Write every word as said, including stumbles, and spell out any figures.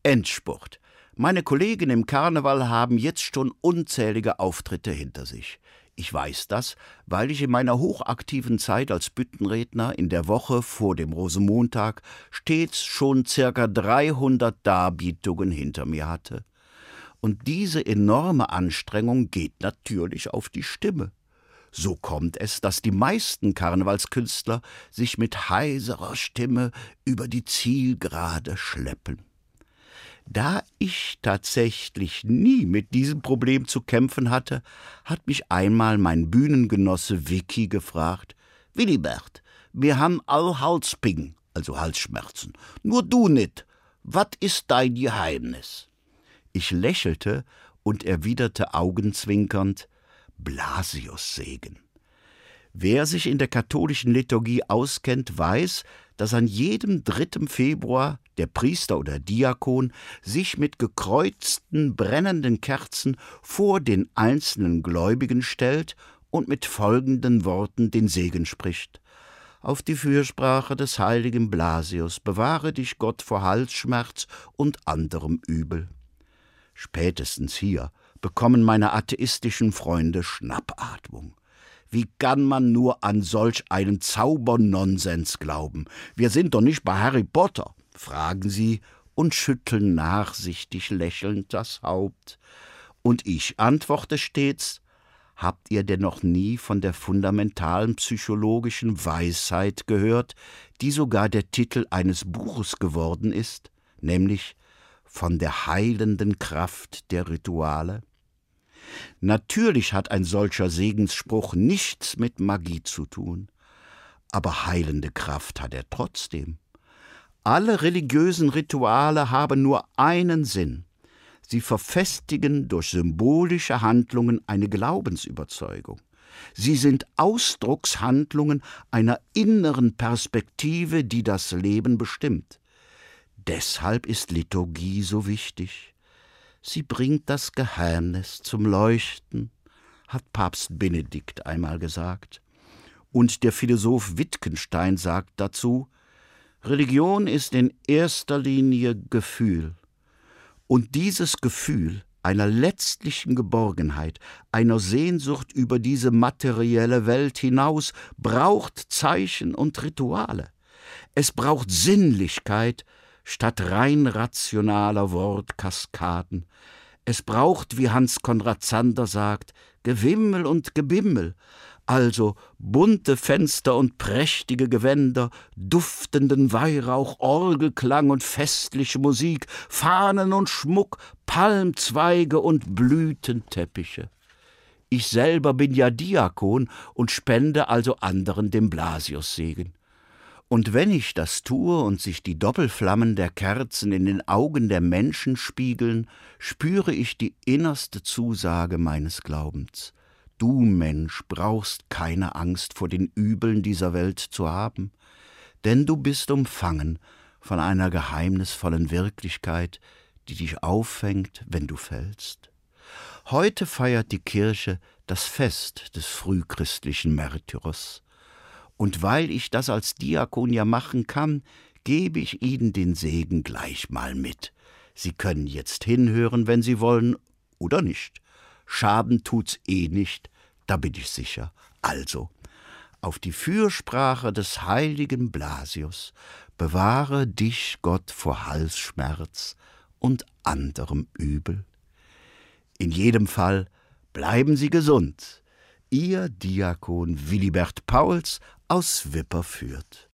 Endspurt. Meine Kollegen im Karneval haben jetzt schon unzählige Auftritte hinter sich. Ich weiß das, weil ich in meiner hochaktiven Zeit als Büttenredner in der Woche vor dem Rosenmontag stets schon circa dreihundert Darbietungen hinter mir hatte. Und diese enorme Anstrengung geht natürlich auf die Stimme. So kommt es, dass die meisten Karnevalskünstler sich mit heiserer Stimme über die Zielgerade schleppen. Da ich tatsächlich nie mit diesem Problem zu kämpfen hatte, hat mich einmal mein Bühnengenosse Vicky gefragt: »Willibert, wir haben all Halsping, also Halsschmerzen, nur du nicht. Wat ist dein Geheimnis?« Ich lächelte und erwiderte augenzwinkernd: »Blasiussegen.« Wer sich in der katholischen Liturgie auskennt, weiß, dass an jedem dritten Februar der Priester oder Diakon sich mit gekreuzten, brennenden Kerzen vor den einzelnen Gläubigen stellt und mit folgenden Worten den Segen spricht: »Auf die Fürsprache des heiligen Blasius bewahre dich Gott vor Halsschmerz und anderem Übel.« Spätestens hier bekommen meine atheistischen Freunde Schnappatmung. Wie kann man nur an solch einen Zaubernonsens glauben? Wir sind doch nicht bei Harry Potter, fragen sie und schütteln nachsichtig lächelnd das Haupt. Und ich antworte stets: Habt ihr denn noch nie von der fundamentalen psychologischen Weisheit gehört, die sogar der Titel eines Buches geworden ist, nämlich von der heilenden Kraft der Rituale? Natürlich hat ein solcher Segensspruch nichts mit Magie zu tun, aber heilende Kraft hat er trotzdem. Alle religiösen Rituale haben nur einen Sinn: Sie verfestigen durch symbolische Handlungen eine Glaubensüberzeugung. Sie sind Ausdruckshandlungen einer inneren Perspektive, die das Leben bestimmt. Deshalb ist Liturgie so wichtig. Sie bringt das Geheimnis zum Leuchten, hat Papst Benedikt einmal gesagt. Und der Philosoph Wittgenstein sagt dazu: Religion ist in erster Linie Gefühl. Und dieses Gefühl einer letztlichen Geborgenheit, einer Sehnsucht über diese materielle Welt hinaus, braucht Zeichen und Rituale. Es braucht Sinnlichkeit statt rein rationaler Wortkaskaden. Es braucht, wie Hans Conrad Zander sagt, Gewimmel und Gebimmel, also bunte Fenster und prächtige Gewänder, duftenden Weihrauch, Orgelklang und festliche Musik, Fahnen und Schmuck, Palmzweige und Blütenteppiche. Ich selber bin ja Diakon und spende also anderen den Blasiussegen. Und wenn ich das tue und sich die Doppelflammen der Kerzen in den Augen der Menschen spiegeln, spüre ich die innerste Zusage meines Glaubens: Du, Mensch, brauchst keine Angst vor den Übeln dieser Welt zu haben, denn du bist umfangen von einer geheimnisvollen Wirklichkeit, die dich auffängt, wenn du fällst. Heute feiert die Kirche das Fest des frühchristlichen Märtyrers. Und weil ich das als Diakon ja machen kann, gebe ich Ihnen den Segen gleich mal mit. Sie können jetzt hinhören, wenn Sie wollen, oder nicht. Schaden tut's eh nicht, da bin ich sicher. Also, auf die Fürsprache des heiligen Blasius, bewahre dich Gott vor Halsschmerz und anderem Übel. In jedem Fall bleiben Sie gesund. Ihr Diakon Willibert Pauls aus Wipperfürth.